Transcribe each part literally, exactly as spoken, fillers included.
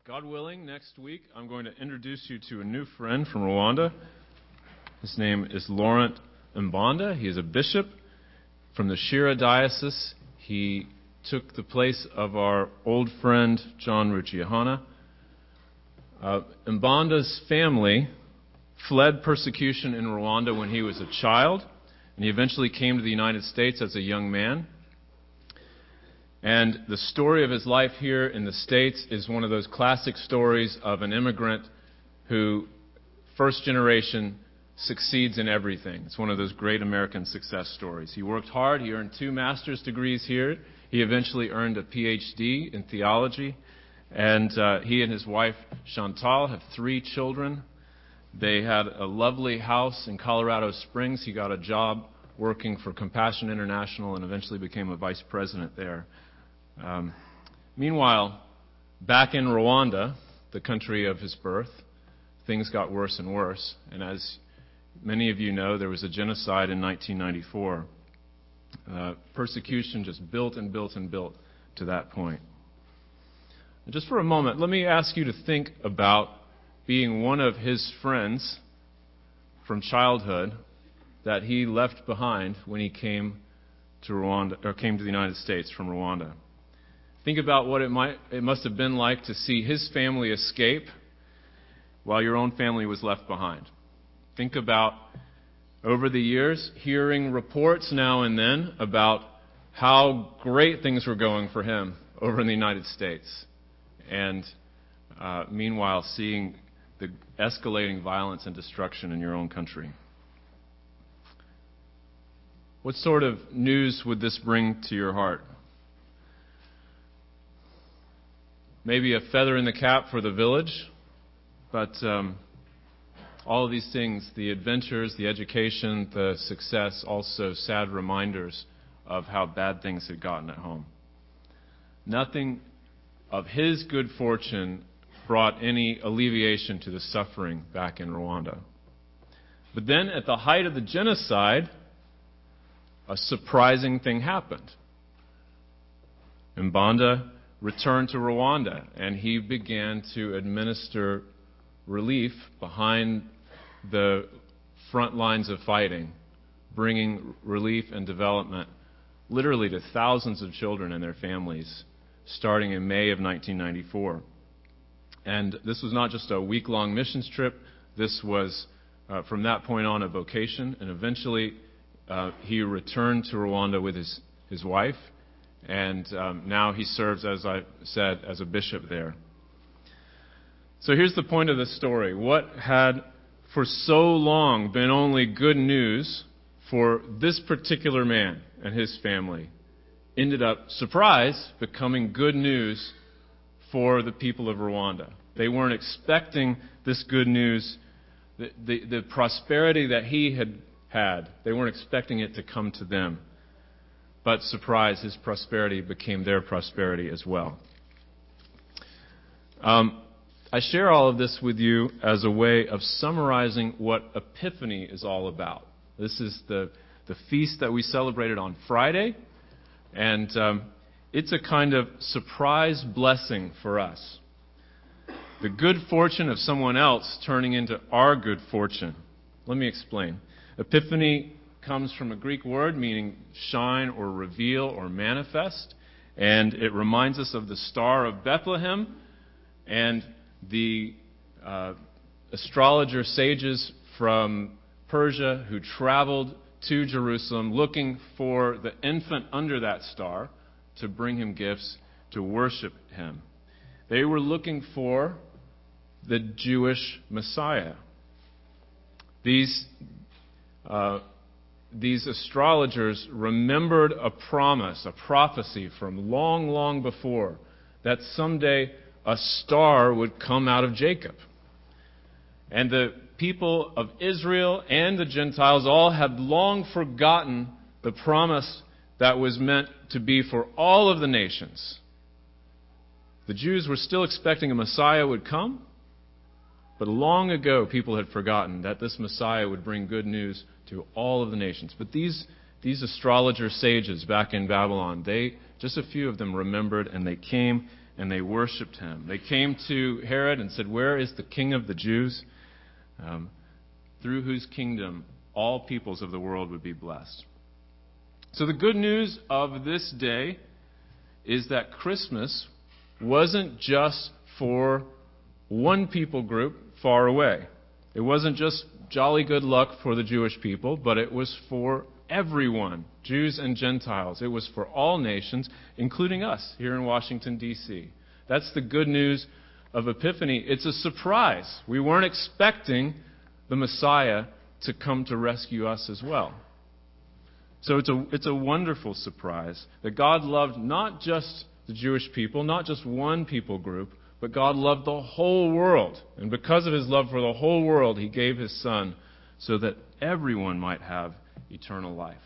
God willing, next week I'm going to introduce you to a new friend from Rwanda. His name is Laurent Mbonda. He is a bishop from the Shira Diocese. He took the place of our old friend John Ruchihana. Uh, Mbonda's family fled persecution in Rwanda when he was a child, and he eventually came to the United States as a young man. And the story of his life here in the States is one of those classic stories of an immigrant who, first generation, succeeds in everything. It's one of those great American success stories. He worked hard. He earned two master's degrees here. He eventually earned a P H D in theology. And uh, he and his wife, Chantal, have three children. They had a lovely house in Colorado Springs. He got a job working for Compassion International and eventually became a vice president there. Um, meanwhile, back in Rwanda, the country of his birth, things got worse and worse. And as many of you know, there was a genocide in nineteen ninety-four. Uh, persecution just built and built and built to that point. And just for a moment, let me ask you to think about being one of his friends from childhood that he left behind when he came to Rwanda, or came to the United States from Rwanda. Think about what it might, it must have been like to see his family escape while your own family was left behind. Think about, over the years, hearing reports now and then about how great things were going for him over in the United States. And uh, meanwhile, seeing the escalating violence and destruction in your own country. What sort of news would this bring to your heart? Maybe a feather in the cap for the village, but um, all of these things, the adventures, the education, the success, also sad reminders of how bad things had gotten at home. Nothing of his good fortune brought any alleviation to the suffering back in Rwanda. But then, at the height of the genocide, a surprising thing happened. Mbonda returned to Rwanda, and he began to administer relief behind the front lines of fighting, bringing relief and development literally to thousands of children and their families, starting in May of nineteen ninety-four. And this was not just a week-long missions trip. This was, uh, from that point on, a vocation. And eventually, uh, he returned to Rwanda with his, his wife. And um, now he serves, as I said, as a bishop there. So here's the point of the story. What had for so long been only good news for this particular man and his family ended up, surprise, becoming good news for the people of Rwanda. They weren't expecting this good news, the, the, the prosperity that he had had. They weren't expecting it to come to them. But surprise, his prosperity became their prosperity as well. Um, I share all of this with you as a way of summarizing what Epiphany is all about. This is the, the feast that we celebrated on Friday, and um, it's a kind of surprise blessing for us. The good fortune of someone else turning into our good fortune. Let me explain. Epiphany comes from a Greek word meaning shine or reveal or manifest, and it reminds us of the Star of Bethlehem and the uh, astrologer sages from Persia who traveled to Jerusalem looking for the infant under that star to bring him gifts to worship him. They were looking for the Jewish Messiah. These uh, These astrologers remembered a promise, a prophecy from long, long before, that someday a star would come out of Jacob. And the people of Israel and the Gentiles all had long forgotten the promise that was meant to be for all of the nations. The Jews were still expecting a Messiah would come, but long ago people had forgotten that this Messiah would bring good news to all of the nations. But these, these astrologer sages back in Babylon, they, just a few of them remembered, and they came and they worshipped him. They came to Herod and said, "Where is the King of the Jews?" Um, through whose kingdom all peoples of the world would be blessed. So the good news of this day is that Christmas wasn't just for one people group far away. It wasn't just jolly good luck for the Jewish people, but it was for everyone, Jews and Gentiles. It was for all nations, including us here in Washington, D C That's the good news of Epiphany. It's a surprise. We weren't expecting the Messiah to come to rescue us as well. So it's a, it's a wonderful surprise that God loved not just the Jewish people, not just one people group, but God loved the whole world. And because of his love for the whole world, he gave his Son so that everyone might have eternal life.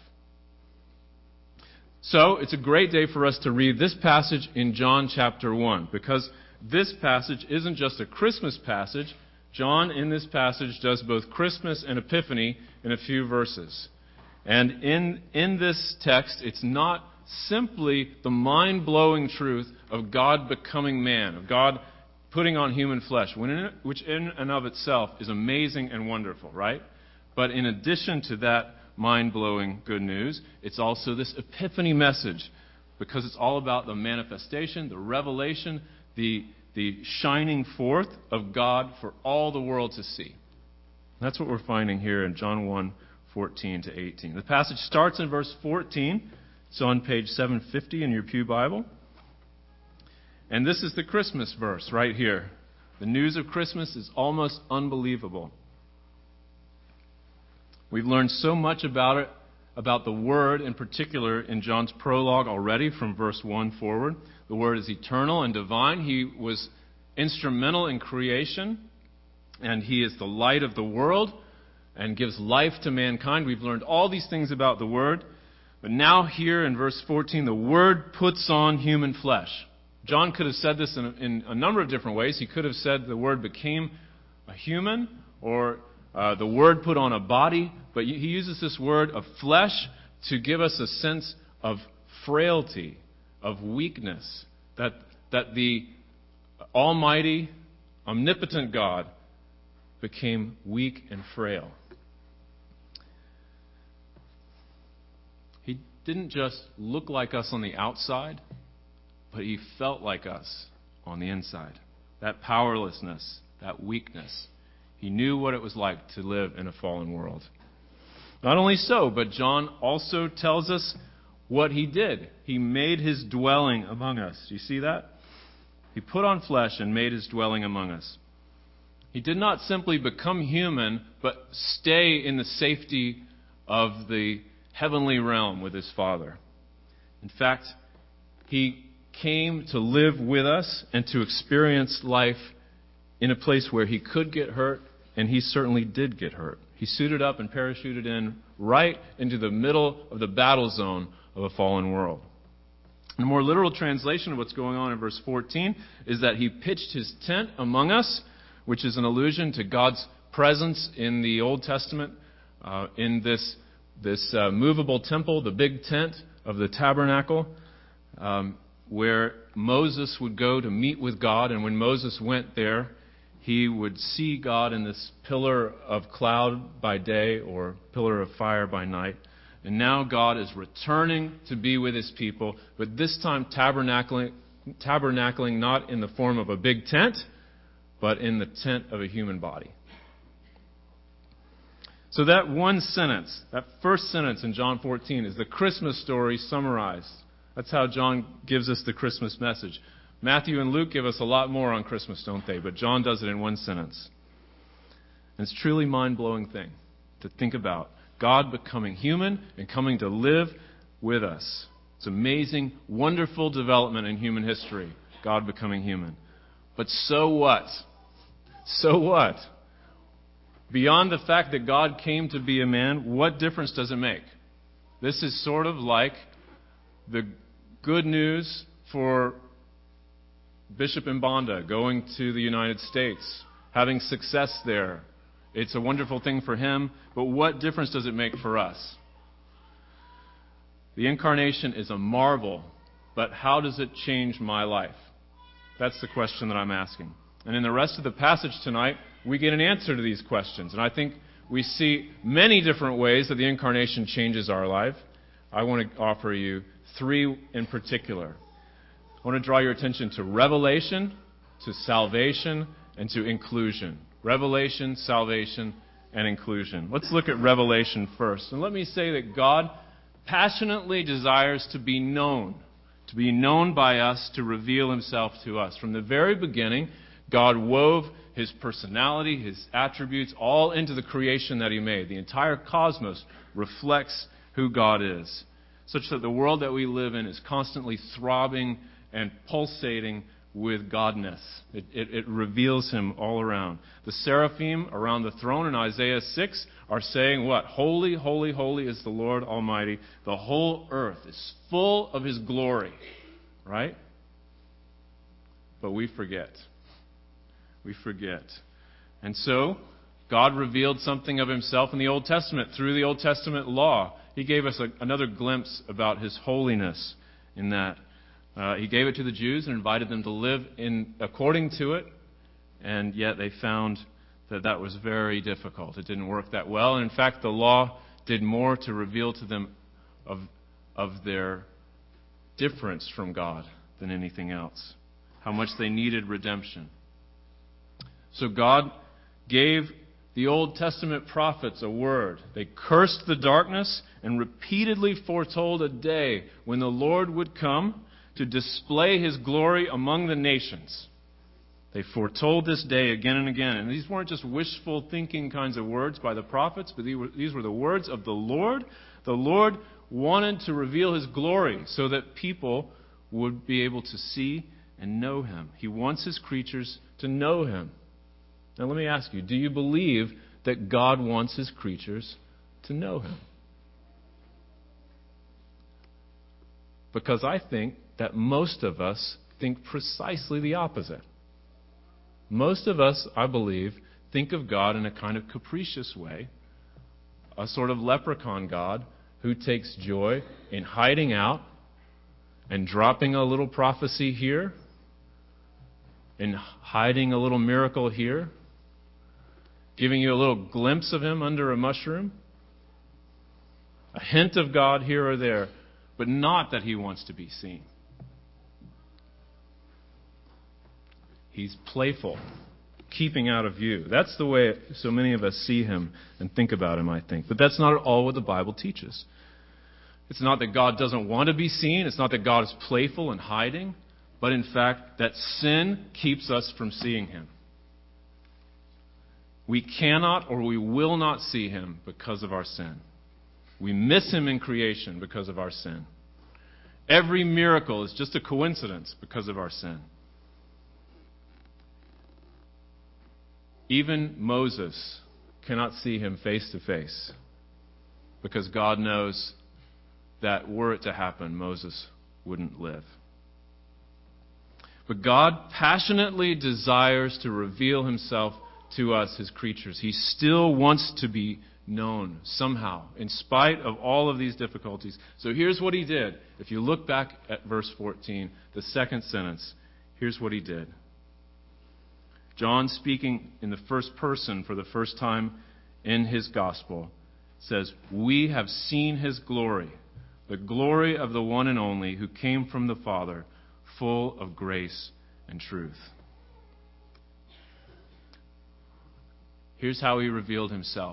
So it's a great day for us to read this passage in John chapter one, because this passage isn't just a Christmas passage. John, in this passage, does both Christmas and Epiphany in a few verses. And in, in this text, it's not simply the mind-blowing truth of God becoming man, of God putting on human flesh, which in and of itself is amazing and wonderful, right? But in addition to that mind-blowing good news, it's also this Epiphany message, because it's all about the manifestation, the revelation, the, the shining forth of God for all the world to see. That's what we're finding here in John one, fourteen to eighteen. The passage starts in verse fourteen. It's on page seven fifty in your Pew Bible. And this is the Christmas verse right here. The news of Christmas is almost unbelievable. We've learned so much about it, about the Word in particular in John's prologue already from verse one forward. The Word is eternal and divine. He was instrumental in creation, and he is the light of the world and gives life to mankind. We've learned all these things about the Word. But now here in verse fourteen, the Word puts on human flesh. John could have said this in a, in a number of different ways. He could have said the Word became a human, or uh, the Word put on a body. But he uses this word of flesh to give us a sense of frailty, of weakness, that, that the almighty, omnipotent God became weak and frail. He didn't just look like us on the outside, but he felt like us on the inside. That powerlessness, that weakness. He knew what it was like to live in a fallen world. Not only so, but John also tells us what he did. He made his dwelling among us. Do you see that? He put on flesh and made his dwelling among us. He did not simply become human, but stay in the safety of the heavenly realm with his Father. In fact, he came to live with us and to experience life in a place where he could get hurt, and he certainly did get hurt. He suited up and parachuted in right into the middle of the battle zone of a fallen world. And a more literal translation of what's going on in verse fourteen is that he pitched his tent among us, which is an allusion to God's presence in the Old Testament, uh, in this, this uh, movable temple, the big tent of the tabernacle, um, where Moses would go to meet with God. And when Moses went there, he would see God in this pillar of cloud by day or pillar of fire by night. And now God is returning to be with his people, but this time tabernacling, tabernacling not in the form of a big tent, but in the tent of a human body. So that one sentence, that first sentence in John fourteen, is the Christmas story summarized. That's how John gives us the Christmas message. Matthew and Luke give us a lot more on Christmas, don't they? But John does it in one sentence. And it's a truly mind-blowing thing to think about. God becoming human and coming to live with us. It's amazing, wonderful development in human history, God becoming human. But so what? So what? Beyond the fact that God came to be a man, what difference does it make? This is sort of like the good news for Bishop Mbanda going to the United States, having success there. It's a wonderful thing for him, but what difference does it make for us? The incarnation is a marvel, but how does it change my life? That's the question that I'm asking. And in the rest of the passage tonight, we get an answer to these questions. And I think we see many different ways that the incarnation changes our life. I want to offer you three in particular. I want to draw your attention to revelation, to salvation, and to inclusion. Revelation, salvation, and inclusion. Let's look at revelation first. And let me say that God passionately desires to be known, to be known by us, to reveal himself to us. From the very beginning, God wove his personality, his attributes, all into the creation that he made. The entire cosmos reflects who God is, such that the world that we live in is constantly throbbing and pulsating with Godness. It, it, it reveals him all around. The seraphim around the throne in Isaiah six are saying what? Holy, holy, holy is the Lord Almighty. The whole earth is full of his glory. Right? But we forget. We forget. And so, God revealed something of himself in the Old Testament through the Old Testament law. He gave us a, another glimpse about his holiness in that. Uh, he gave it to the Jews and invited them to live in according to it, and yet they found that that was very difficult. It didn't work that well. And in fact, the law did more to reveal to them of, of their difference from God than anything else, how much they needed redemption. So God gave the Old Testament prophets a word. They cursed the darkness and repeatedly foretold a day when the Lord would come to display his glory among the nations. They foretold this day again and again. And these weren't just wishful thinking kinds of words by the prophets, but these were the words of the Lord. The Lord wanted to reveal his glory so that people would be able to see and know him. He wants his creatures to know him. Now let me ask you, do you believe that God wants his creatures to know him? Because I think that most of us think precisely the opposite. Most of us, I believe, think of God in a kind of capricious way, a sort of leprechaun God who takes joy in hiding out and dropping a little prophecy here, and hiding a little miracle here, giving you a little glimpse of him under a mushroom, a hint of God here or there, but not that he wants to be seen. He's playful, keeping out of view. That's the way so many of us see him and think about him, I think. But that's not at all what the Bible teaches. It's not that God doesn't want to be seen. It's not that God is playful and hiding. But in fact, that sin keeps us from seeing him. We cannot or we will not see him because of our sin. We miss him in creation because of our sin. Every miracle is just a coincidence because of our sin. Even Moses cannot see him face to face because God knows that were it to happen, Moses wouldn't live. But God passionately desires to reveal himself to us, his creatures. He still wants to be known somehow, in spite of all of these difficulties. So here's what he did. If you look back at verse fourteen, the second sentence, here's what he did. John, speaking in the first person for the first time in his gospel, says, "We have seen his glory, the glory of the one and only who came from the Father, full of grace and truth." Here's how he revealed himself.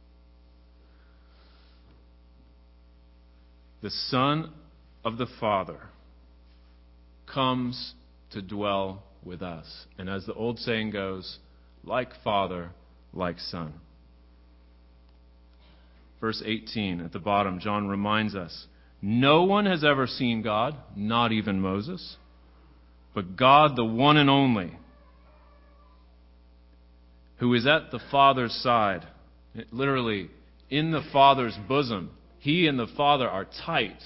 The Son of the Father comes to dwell with us. And as the old saying goes, like Father, like Son. Verse eighteen at the bottom, John reminds us, no one has ever seen God, not even Moses, but God, the one and only, who is at the Father's side, literally in the Father's bosom. He and the Father are tight.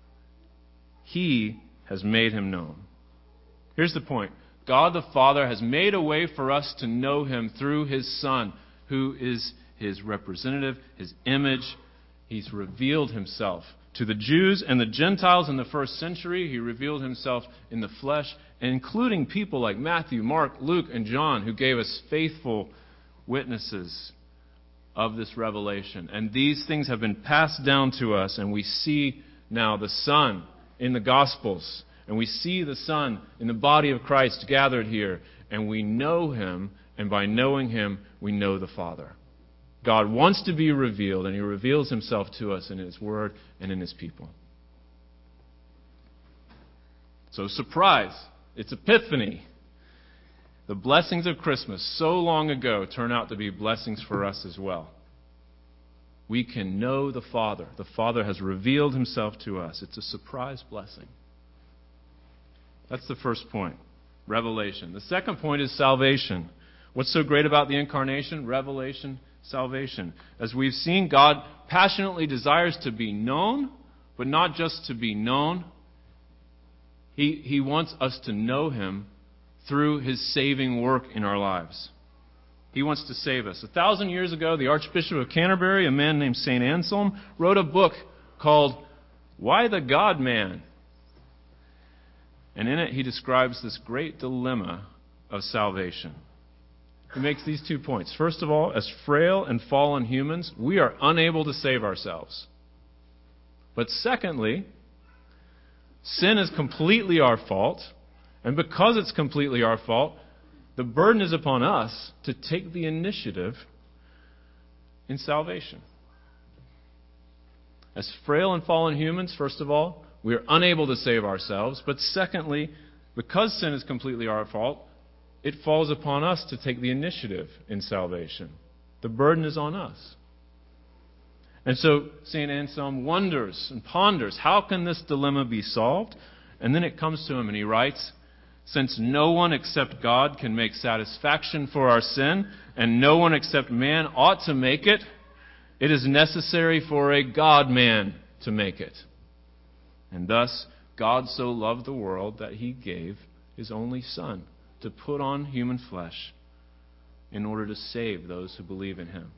He has made him known. Here's the point. God the Father has made a way for us to know him through his Son, who is his representative, his image. He's revealed himself To the Jews and the Gentiles in the first century, he revealed himself in the flesh, including people like Matthew, Mark, Luke, and John, who gave us faithful witnesses of this revelation. And these things have been passed down to us, and we see now the Son in the Gospels, and we see the Son in the body of Christ gathered here, and we know Him, and by knowing Him, we know the Father. God wants to be revealed, and He reveals Himself to us in His Word and in His people. So, surprise! It's Epiphany. The blessings of Christmas so long ago turn out to be blessings for us as well. We can know the Father. The Father has revealed Himself to us. It's a surprise blessing. That's the first point, revelation. The second point is salvation. What's so great about the incarnation? Revelation, salvation. As we've seen, God passionately desires to be known, but not just to be known. He, he wants us to know Him through His saving work in our lives. He wants to save us. A thousand years ago, the Archbishop of Canterbury, a man named Saint Anselm, wrote a book called Why the God-Man? And in it, he describes this great dilemma of salvation. He makes these two points. First of all, as frail and fallen humans, we are unable to save ourselves. But secondly, sin is completely our fault, and because it's completely our fault, the burden is upon us to take the initiative in salvation. As frail and fallen humans, first of all, we are unable to save ourselves, but secondly, because sin is completely our fault, it falls upon us to take the initiative in salvation. The burden is on us. And so Saint Anselm wonders and ponders, how can this dilemma be solved? And then it comes to him and he writes, since no one except God can make satisfaction for our sin, and no one except man ought to make it, it is necessary for a God-man to make it. And thus, God so loved the world that He gave His only Son to put on human flesh in order to save those who believe in Him.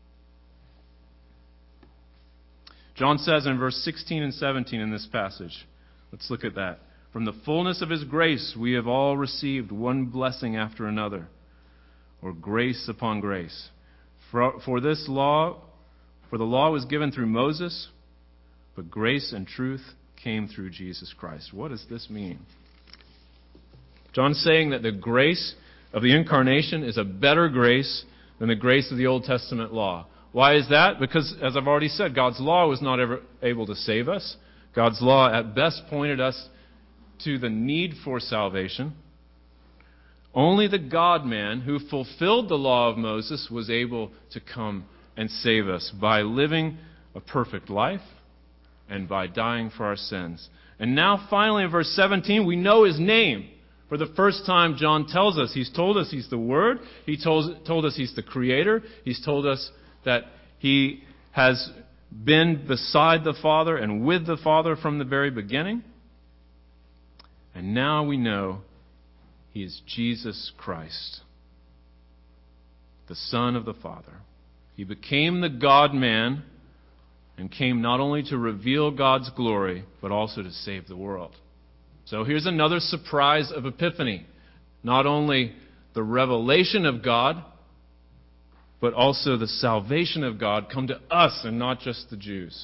John says in verse sixteen and seventeen in this passage, let's look at that. From the fullness of His grace we have all received one blessing after another, or grace upon grace. For, for this law, for the law was given through Moses, but grace and truth came through Jesus Christ. What does this mean? John's saying that the grace of the incarnation is a better grace than the grace of the Old Testament law. Why is that? Because, as I've already said, God's law was not ever able to save us. God's law at best pointed us to the need for salvation. Only the God-man who fulfilled the law of Moses was able to come and save us by living a perfect life and by dying for our sins. And now, finally, in verse seventeen, we know His name. For the first time, John tells us, he's told us He's the Word. He told, told us He's the Creator. He's told us that He has been beside the Father and with the Father from the very beginning. And now we know He is Jesus Christ, the Son of the Father. He became the God-man and came not only to reveal God's glory, but also to save the world. So here's another surprise of Epiphany. Not only the revelation of God, but also the salvation of God come to us and not just the Jews.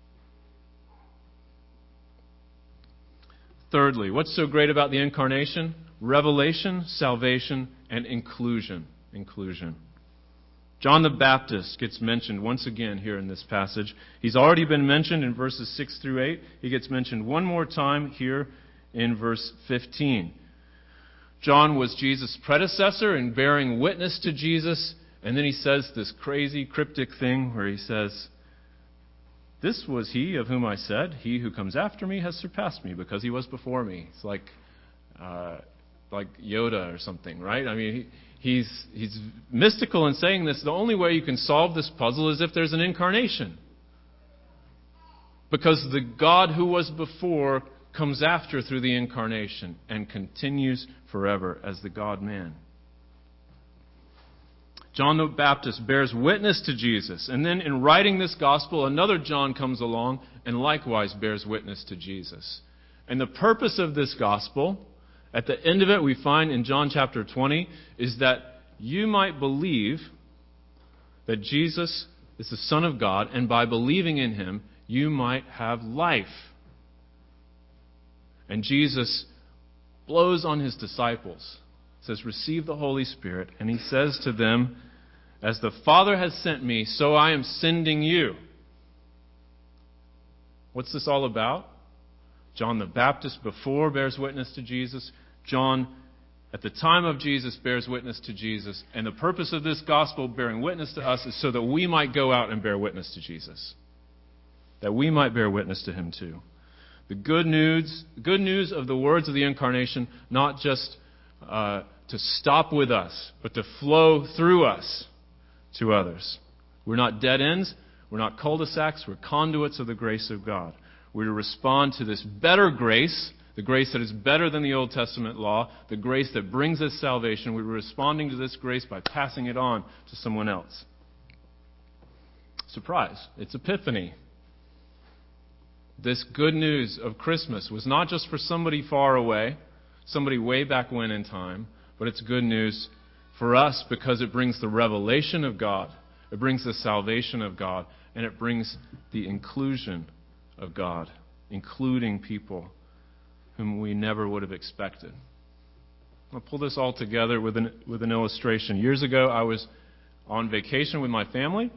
Thirdly, what's so great about the incarnation? Revelation, salvation, and inclusion. Inclusion. John the Baptist gets mentioned once again here in this passage. He's already been mentioned in verses six through eight. He gets mentioned one more time here in verse fifteen. John was Jesus' predecessor in bearing witness to Jesus, and then he says this crazy cryptic thing where he says, "This was he of whom I said, he who comes after me has surpassed me because he was before me." It's like uh, like Yoda or something, right? I mean, he, he's he's mystical in saying this. The only way you can solve this puzzle is if there's an incarnation. Because the God who was before comes after through the incarnation and continues forever as the God-man. John the Baptist bears witness to Jesus. And then in writing this gospel, another John comes along and likewise bears witness to Jesus. And the purpose of this gospel, at the end of it, we find in John chapter twenty, is that you might believe that Jesus is the Son of God, and by believing in him, you might have life. And Jesus blows on his disciples, says, receive the Holy Spirit, and he says to them, as the Father has sent me, so I am sending you. What's this all about? John the Baptist before bears witness to Jesus. John, at the time of Jesus, bears witness to Jesus. And the purpose of this gospel bearing witness to us is so that we might go out and bear witness to Jesus. That we might bear witness to him too. The good news, good news of the words of the incarnation, not just uh, to stop with us, but to flow through us to others. We're not dead ends. We're not cul-de-sacs. We're conduits of the grace of God. We're to respond to this better grace, the grace that is better than the Old Testament law, the grace that brings us salvation. We're responding to this grace by passing it on to someone else. Surprise. It's Epiphany. This good news of Christmas was not just for somebody far away, somebody way back when in time, but it's good news for us because it brings the revelation of God, it brings the salvation of God, and it brings the inclusion of God, including people whom we never would have expected. I'll pull this all together with an, with an illustration. Years ago, I was on vacation with my family.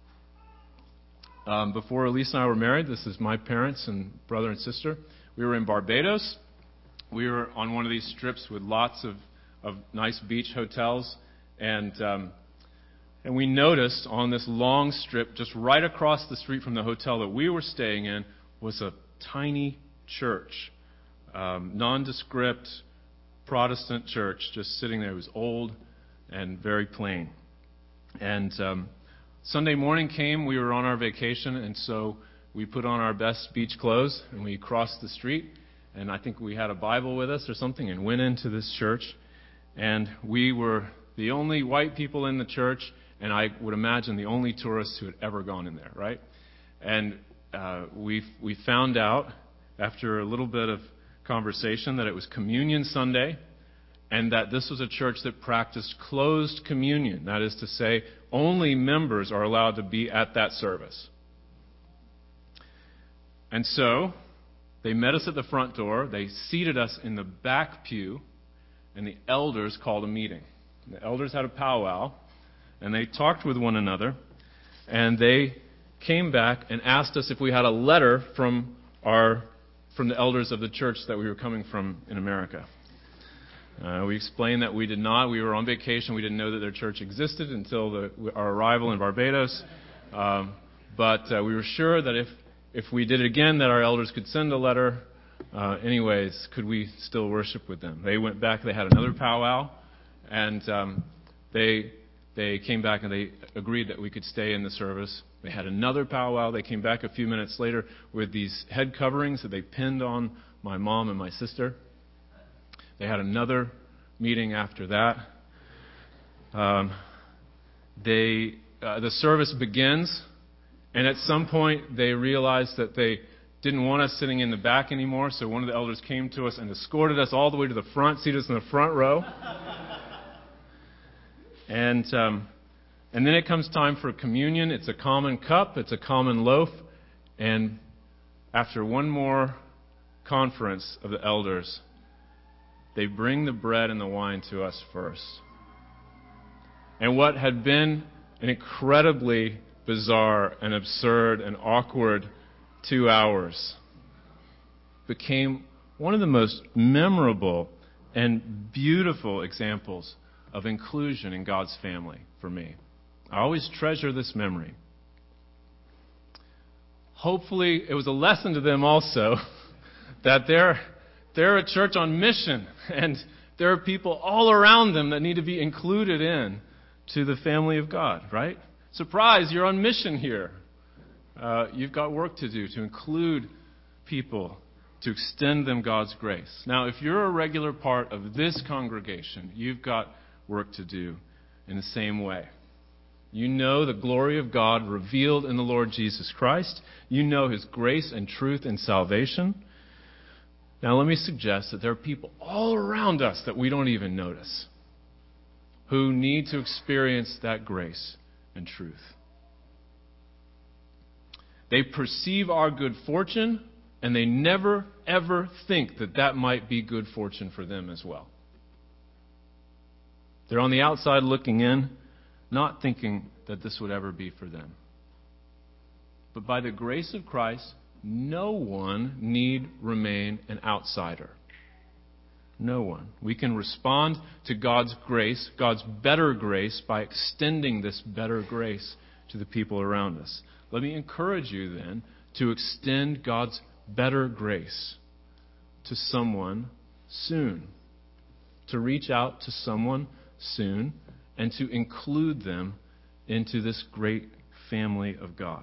Um, before Elise and I were married, this is my parents and brother and sister. We were in Barbados. We were on one of these strips with lots of, of nice beach hotels. And um, and we noticed on this long strip, just right across the street from the hotel that we were staying in, was a tiny church. Um, nondescript Protestant church just sitting there. It was old and very plain. And um, Sunday morning came, we were on our vacation, and so we put on our best beach clothes, and we crossed the street, and I think we had a Bible with us or something, and went into this church. And we were the only white people in the church, and I would imagine the only tourists who had ever gone in there, right? And uh, we we found out, after a little bit of conversation, that it was Communion Sunday, and that this was a church that practiced closed communion. That is to say, only members are allowed to be at that service. And so, they met us at the front door, they seated us in the back pew, and the elders called a meeting. The elders had a powwow, and they talked with one another, and they came back and asked us if we had a letter from our from the elders of the church that we were coming from in America. Uh, we explained that we did not. We were on vacation. We didn't know that their church existed until the, our arrival in Barbados. Um, but uh, we were sure that if, if we did it again, that our elders could send a letter. Uh, anyways, could we still worship with them? They went back. They had another powwow, and um, they they came back and they agreed that we could stay in the service. They had another powwow. They came back a few minutes later with these head coverings that they pinned on my mom and my sister. They had another meeting after that. Um, they uh, the service begins, and at some point they realized that they didn't want us sitting in the back anymore, so one of the elders came to us and escorted us all the way to the front, seated us in the front row. and um, and then it comes time for communion. It's a common cup. It's a common loaf. And after one more conference of the elders, they bring the bread and the wine to us first. And what had been an incredibly bizarre and absurd and awkward two hours became one of the most memorable and beautiful examples of inclusion in God's family for me. I always treasure this memory. Hopefully, it was a lesson to them also that they're They're a church on mission, and there are people all around them that need to be included in to the family of God, right? Surprise, you're on mission here. Uh, you've got work to do to include people, to extend them God's grace. Now, if you're a regular part of this congregation, you've got work to do in the same way. You know the glory of God revealed in the Lord Jesus Christ. You know His grace and truth and salvation. Now let me suggest that there are people all around us that we don't even notice who need to experience that grace and truth. They perceive our good fortune, and they never, ever think that that might be good fortune for them as well. They're on the outside looking in, not thinking that this would ever be for them. But by the grace of Christ, no one need remain an outsider. No one. We can respond to God's grace, God's better grace, by extending this better grace to the people around us. Let me encourage you then to extend God's better grace to someone soon. To reach out to someone soon and to include them into this great family of God.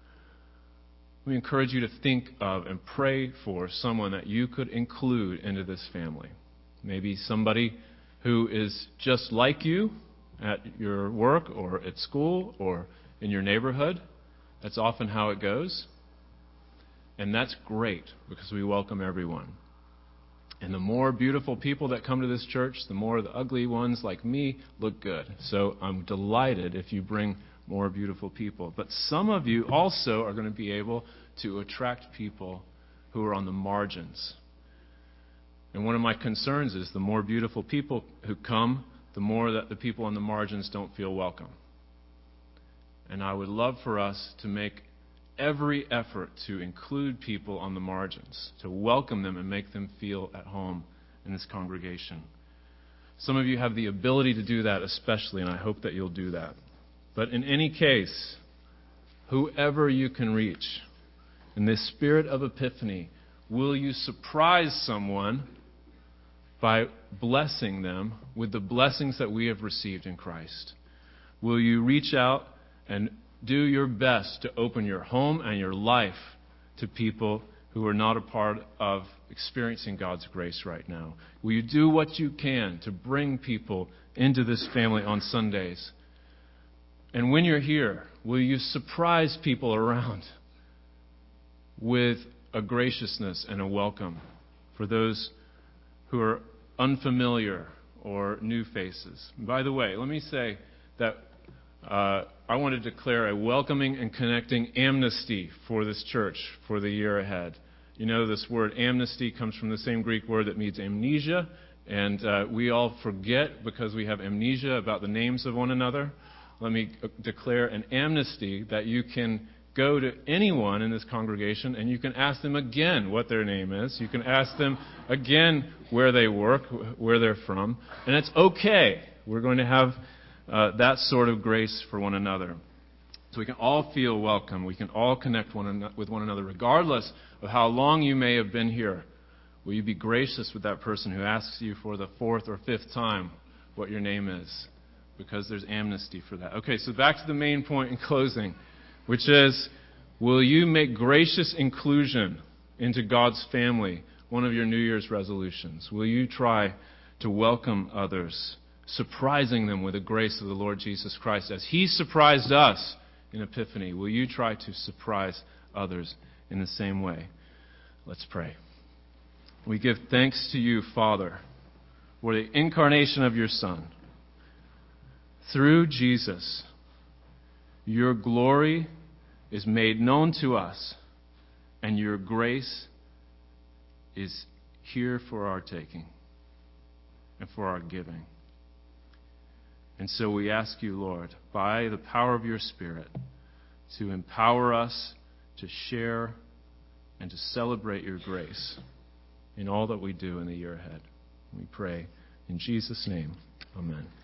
We encourage you to think of and pray for someone that you could include into this family. Maybe somebody who is just like you at your work or at school or in your neighborhood. That's often how it goes. And that's great because we welcome everyone. And the more beautiful people that come to this church, the more the ugly ones like me look good. So I'm delighted if you bring more beautiful people. But some of you also are going to be able to attract people who are on the margins. And one of my concerns is the more beautiful people who come, the more that the people on the margins don't feel welcome. And I would love for us to make every effort to include people on the margins, to welcome them and make them feel at home in this congregation. Some of you have the ability to do that especially, and I hope that you'll do that. But in any case, whoever you can reach, in this spirit of Epiphany, will you surprise someone by blessing them with the blessings that we have received in Christ? Will you reach out and do your best to open your home and your life to people who are not a part of experiencing God's grace right now? Will you do what you can to bring people into this family on Sundays? And when you're here, will you surprise people around with a graciousness and a welcome for those who are unfamiliar or new faces? And by the way, let me say that uh, I want to declare a welcoming and connecting amnesty for this church for the year ahead. You know, this word amnesty comes from the same Greek word that means amnesia, and uh, we all forget because we have amnesia about the names of one another. Let me declare an amnesty that you can go to anyone in this congregation and you can ask them again what their name is. You can ask them again where they work, where they're from, and it's okay. We're going to have uh, that sort of grace for one another. So we can all feel welcome. We can all connect one an- with one another, regardless of how long you may have been here. Will you be gracious with that person who asks you for the fourth or fifth time what your name is? Because there's amnesty for that. Okay, so back to the main point in closing, which is, will you make gracious inclusion into God's family one of your New Year's resolutions? Will you try to welcome others, surprising them with the grace of the Lord Jesus Christ as He surprised us in Epiphany? Will you try to surprise others in the same way? Let's pray. We give thanks to you, Father, for the incarnation of your Son. Through Jesus, your glory is made known to us, and your grace is here for our taking and for our giving. And so we ask you, Lord, by the power of your Spirit, to empower us to share and to celebrate your grace in all that we do in the year ahead. We pray in Jesus' name. Amen.